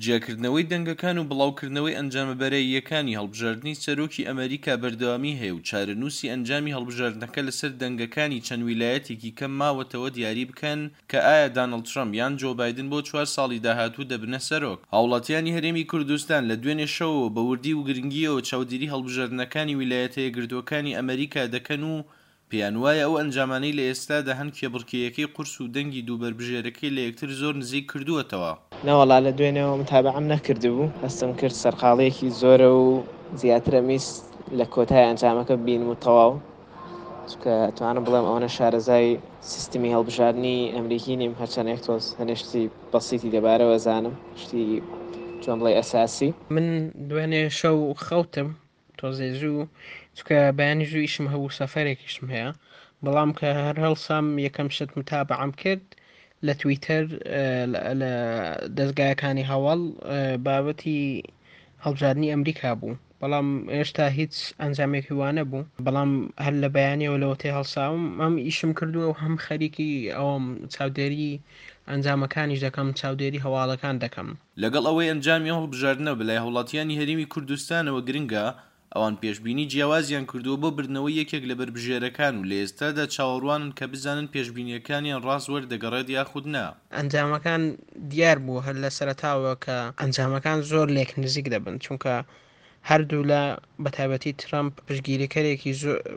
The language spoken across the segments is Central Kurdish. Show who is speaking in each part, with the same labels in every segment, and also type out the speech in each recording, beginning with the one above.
Speaker 1: جیاکردنەوەی دەنگەکان و بڵاوکردنەوەی ئەنجامەبەرەییەکانی هەڵبژاردننی سەرۆکی ئەمریکا بەردەوامی هەیە و چارەنووسی ئەنجامی هەڵبژاردنەکە لەسەر دەنگەکانی چەند ویلایەتێکی کەم ماوەتەوە دیاری بکەن کە ئایا دانەڵد ترەمپ یان جۆ بایدن بۆ 4 ساڵی داهاتوو دەبنە سەرۆک. هاوڵاتیانی هەرێمی کوردستان لە دوێنێ شەوەوە بە وردی و گرنگیەوە چاودێری هەڵبژاردنەکانی ویلایەتە یەکگرتووەکانی ئەمریکا دەکەن و پێیان وایە ئەو ئەنجامانەی لە ئێستادا هەن کێبڕکێیەکەی قورس و دەنگی دووبەربژێرەکەی لە یەکتر زۆر نزیک کردووەتەوە.
Speaker 2: نەوەڵا لە دوێنێەوە متابعەم نەکردبوو، هەستم کرد سەرقاڵەیەکی زۆرە و زیاترە میست لە کۆتای ئەنجامەکە بین و تەواو، چونکە توانم بڵێم ئەوەنە شارەزای سیستمی هەڵبژاردننی ئەمریکی نیم، هەرچەندێک تۆز هەنێشتی بەسیتی دەبارەوە زانم، شتی چۆن بڵێ ئەساسی.
Speaker 3: من دوێنێ شەو خەوتم تۆزێ زوو، چکە بەیانی زوو ئیشم هەبوو سەفەرێکیشم هەیە، بەڵام کە هەر هەڵسام یەکەم شت متابعەم کرد لە تویتەر لە دەستگایەکانی هەواڵ بابەتی هەڵبژاردننی ئەمریکا بوو، بەڵام هێشتا هیچ ئەنجامێکی وانە بوو، بەڵام هەر لە بەیانیەوە لەوە تێ هەڵساوم ئەم ئیشم کردووە و هەم خەریکی ئەوم چاودێری ئەنجامەکانیش دەکەم، چاودێری هەواڵەکان دەکەم.
Speaker 1: لەگەڵ ئەوەی ئەنجامی هەڵبژاردنەوە بەلای هەوڵاتیانی هەرێمی کوردستانەوە گرنگە، ئەوان پێشبینی جیاوازیان کردووە بۆ بردنەوەی یەکێک لە بەربژێرەکان و لە ئێستادا چاوەڕوانن کە بزانن پێشبینیەکانیان ڕاست وەردەگەڕێت یاخود نا.
Speaker 3: ئەنجامەکان دیار بوو هەر لە سەرەتاوە کە ئەنجامەکان زۆر لێک نزیک دەبن، چونکە هەردوو لە بەتایبەتی ترامپ پشگیریکەرێکی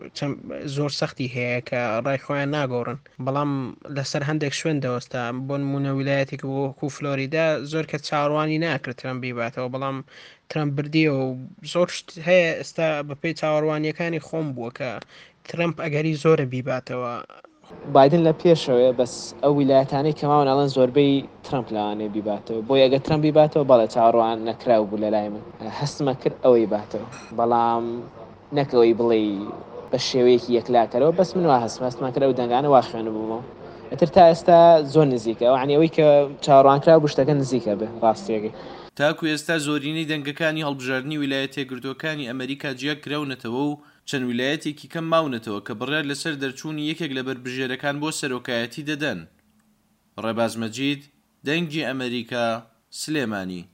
Speaker 3: زۆر سەختی هەیە کە ڕای خۆیان ناگۆڕن، بەڵام لەسەر هەندێک شوێن دەوەستا بۆ نمونە ویلایەتێک وەکو فلۆریدا زۆر کە چاوەڕوانی ناکرد ترامپ بیباتەوە، بەڵام ترامپ بردیەوە و زۆر شت هەیە ئێستا بەپێی چاوەڕوانیەکانی خۆم بووە کە ترامپ ئەگەری زۆرە بیباتەوە.
Speaker 2: بایدن لە پێشەوەیە، بەس ئەو ویلایەتانەی کەماوە ناڵەن زۆربەی ترامپ لەوانێ بیباتەوە، بۆ ئەگە ترامپ بیباتەوە بەڵێ چاوەڕوان نەکراو بوو لە لای من، هەستمە کرد ئەوەی باتەوە، بەڵام نەکەوەی بڵێ بە شێوەیەکی یەکلاکەرەوە، بەس من وا هەستمە کرد ئەو دەنگانە وا خوێنە بوومەوە. ئەتر تا ئێستا زۆر نزیکە، وعنی ئەوەی کە چاوەڕوانکرا بوو شتەکە نزیکە بێ ڕاستیەکەی.
Speaker 1: تاکو ئێستا زۆرینەی دەنگەکانی هەڵبژاردننی ویلایەتە یەکگرتووەکانی ئەمریکا جیا کراونەتەوە و چەند ویلایەتێکی کەم ماونەتەوە کە بڕیار لەسەر دەرچوونی یەکێک لە بەربژێرەکان بۆ سەرۆکایەتی دەدەن. ڕێباز مەجید، دەنگی ئەمریکا، سلێمانی.